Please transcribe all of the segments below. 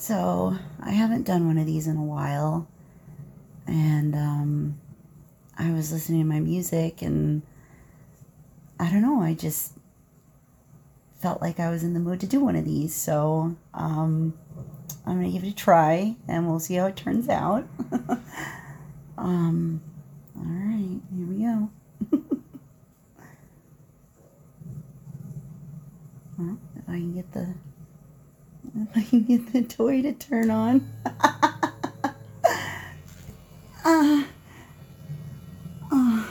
So I haven't done one of these in a while, and I was listening to my music, and I don't know, I just felt like I was in the mood to do one of these. So I'm gonna give it a try, and we'll see how it turns out. All right, here we go. Well, if I can get the toy to turn on. uh, uh,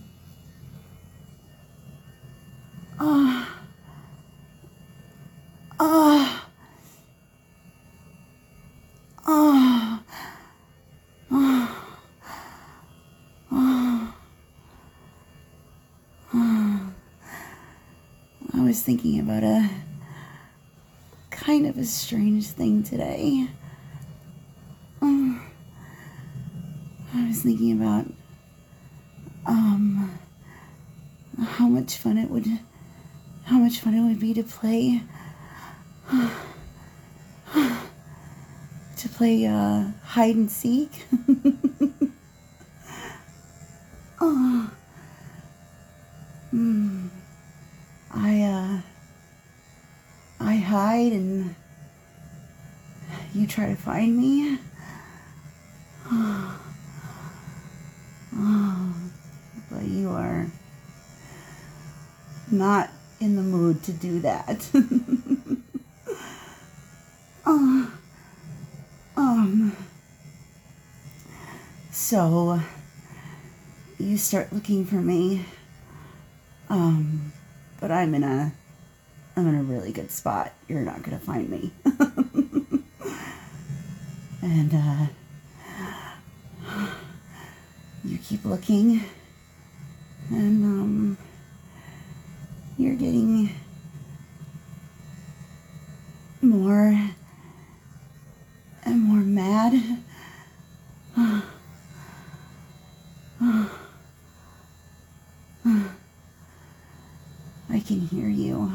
uh, uh, uh, uh, I was thinking about a kind of a strange thing today. I was thinking about how much fun it would be to play hide and seek. Oh, I hide and you try to find me. But you are not in the mood to do that. So you start looking for me. But I'm in a really good spot. You're not gonna find me. And you keep looking, and you're getting more and more mad. I can hear you.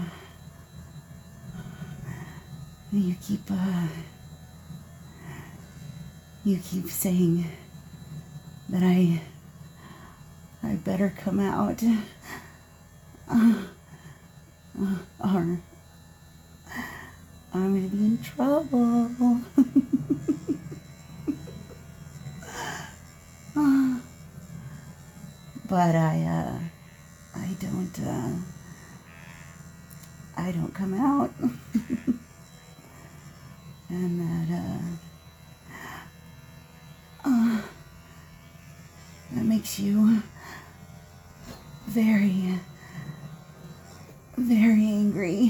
You keep saying that I better come out, or I'm gonna be in trouble. But I don't come out. And that makes you very, very angry.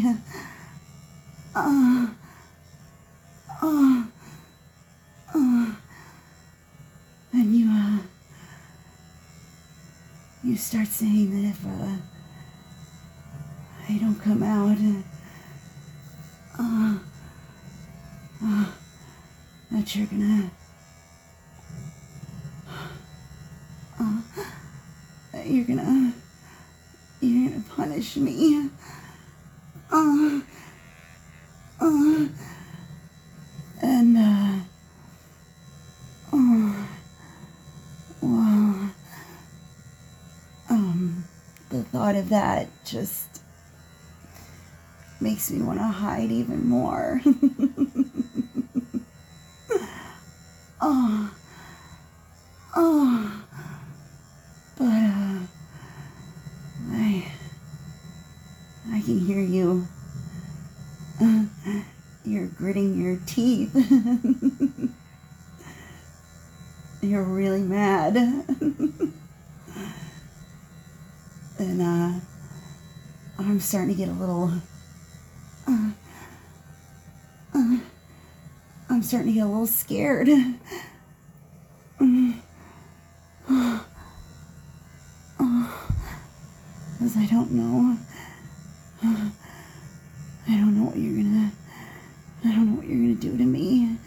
And you start saying that if I don't come out, that you're gonna punish me. And well, the thought of that just makes me want to hide even more. But I can hear you. You're gritting your teeth. You're really mad. And I'm starting to get a little scared. Because I don't know what you're gonna do to me.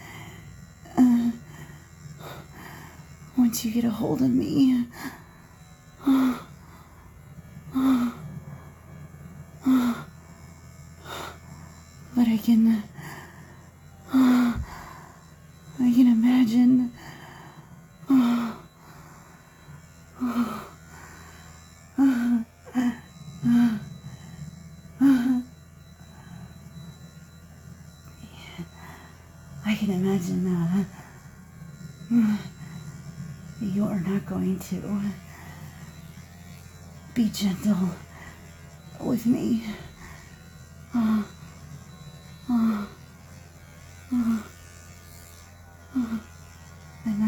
Once you get a hold of me. But I can I can imagine that you are not going to be gentle with me. Uh, uh, uh, and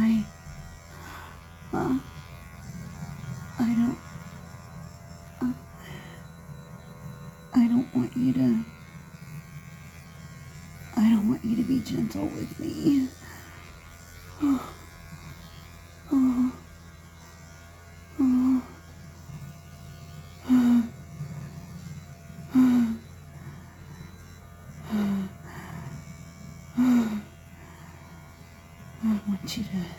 I don't, uh, I don't want you to, I don't want you to be gentle with me. Oh, oh, oh, uh, uh, I want you to,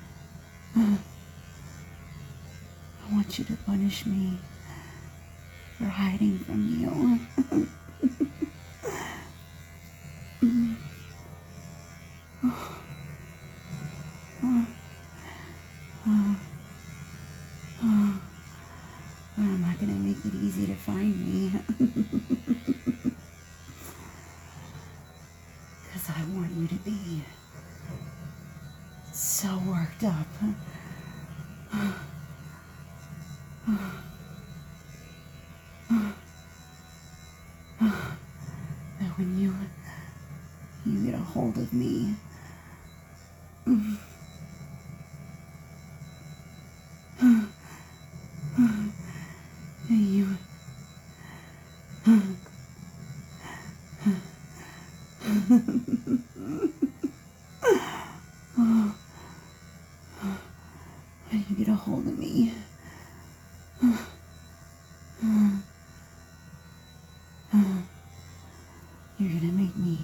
I want you to punish me for hiding from you. I'm not gonna make it easy to find me. Because I want you to be so worked up. That when you get a hold of me, you you get a hold of me. You're gonna make me.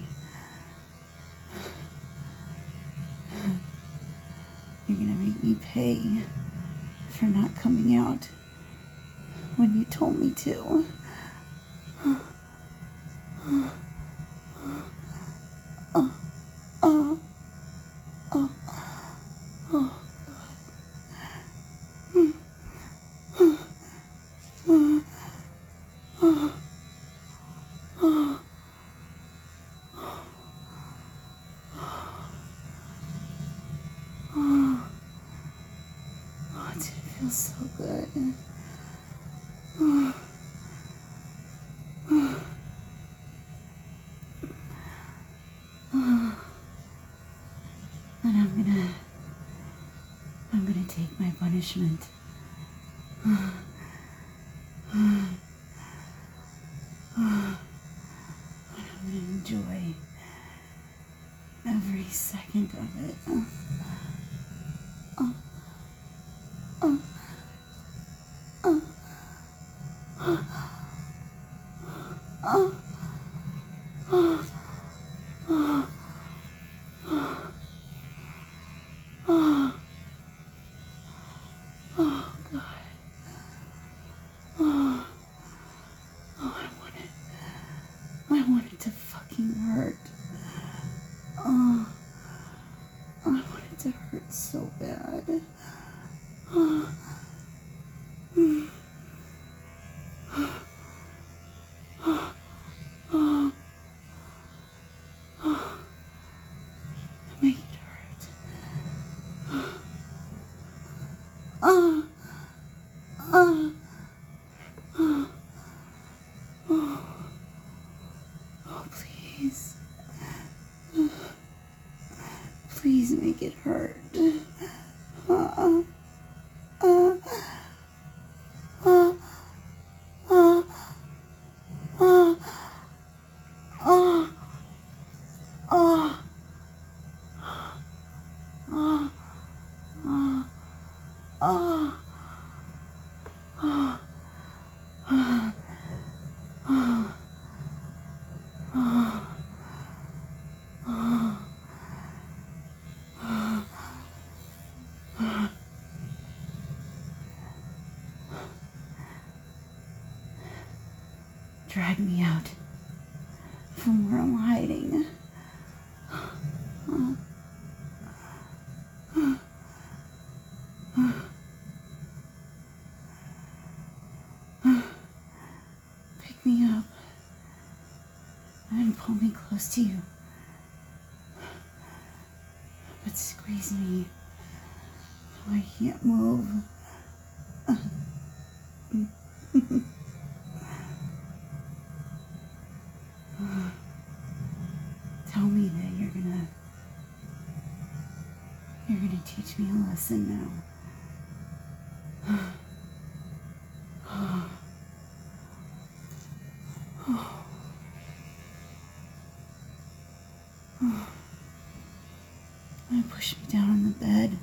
You're gonna make me pay for not coming out when you told me to. Oh, it feels so good. And I'm gonna take my punishment. I'm gonna enjoy every second of it. Oh, God. I want it to fucking hurt. Oh, I want it to hurt so bad. Make it hurt. Oh, please. Please make it hurt. Uh, uh, uh, uh, uh, uh, uh, drag me out from where I'm hiding. Pick me up and pull me close to you. it's squeezing me. I can't move. Tell me that you're gonna teach me a lesson now. Push me down on the bed.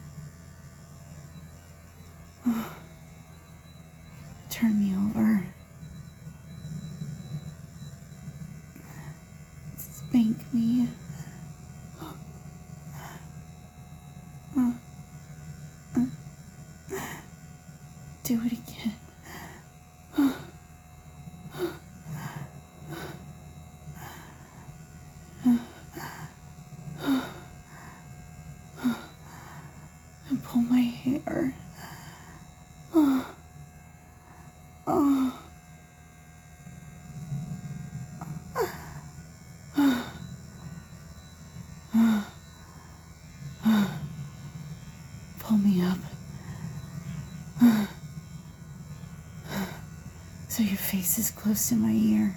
Turn me over. Spank me. Do it again. And pull my hair. Pull me up. So your face is close to my ear.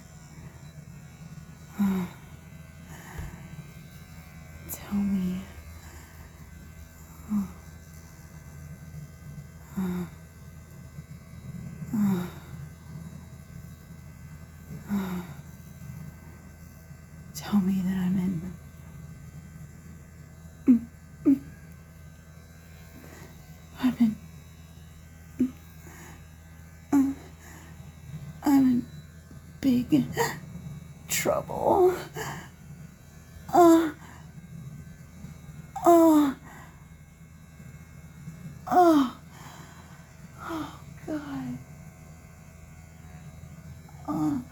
Tell me. Tell me that I'm in. I'm in big trouble. Oh, oh, oh, oh, God. Oh,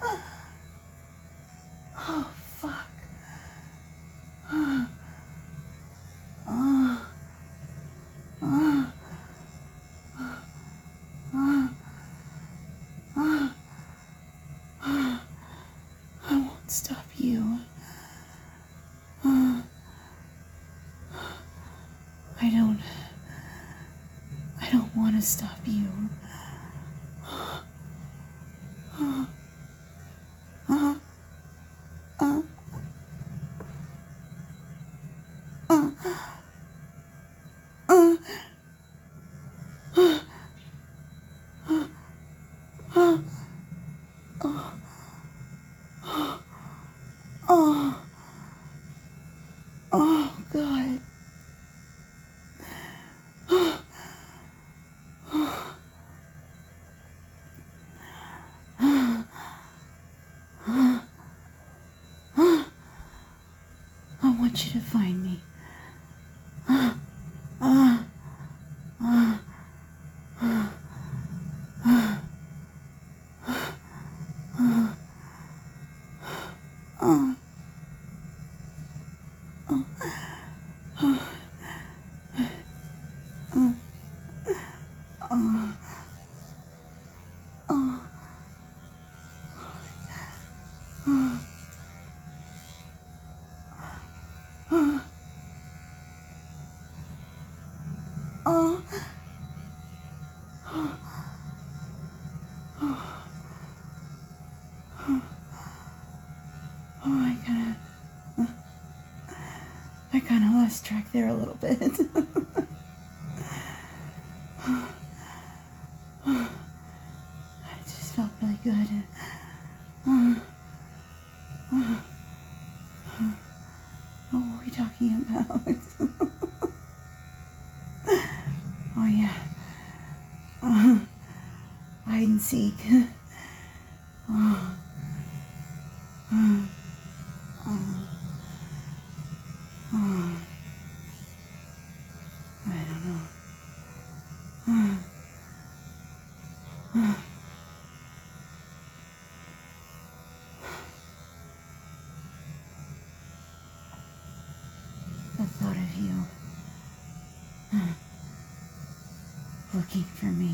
oh, fuck. Oh, oh, oh, oh, oh. I won't stop you. I don't want to stop you. Oh, oh, God. I want you to find me. Oh, I kind of lost track there a little bit. It just felt really good. What were we talking about? Oh, yeah. Hide and seek. I don't know. The thought of you looking for me,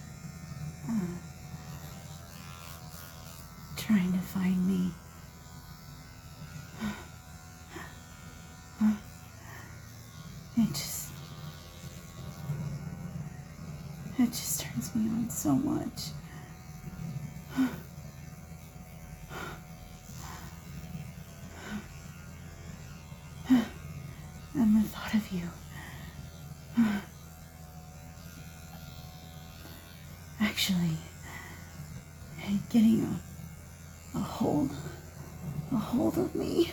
trying to find me. It so much. And the thought of you actually getting a hold of me.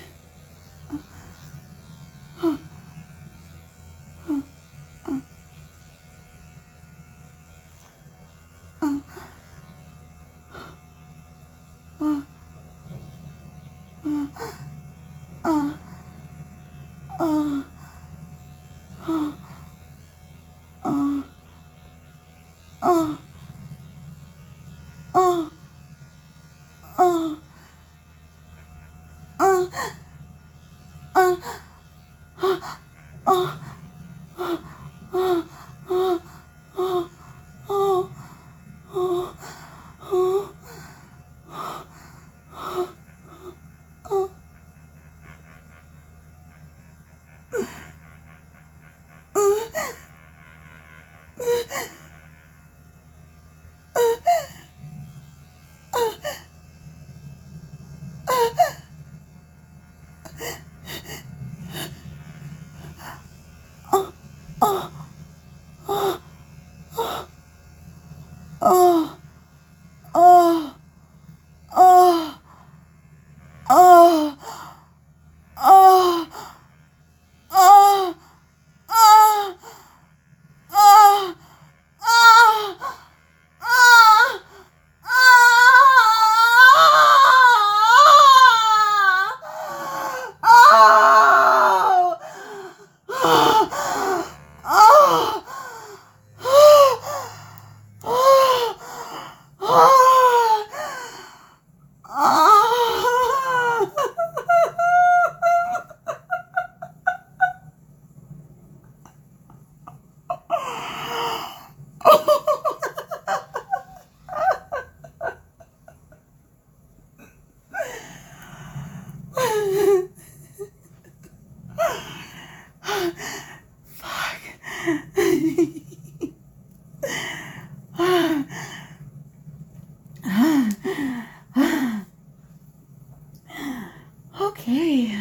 Okay.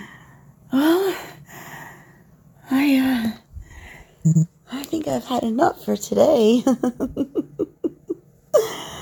Well, I think I've had enough for today.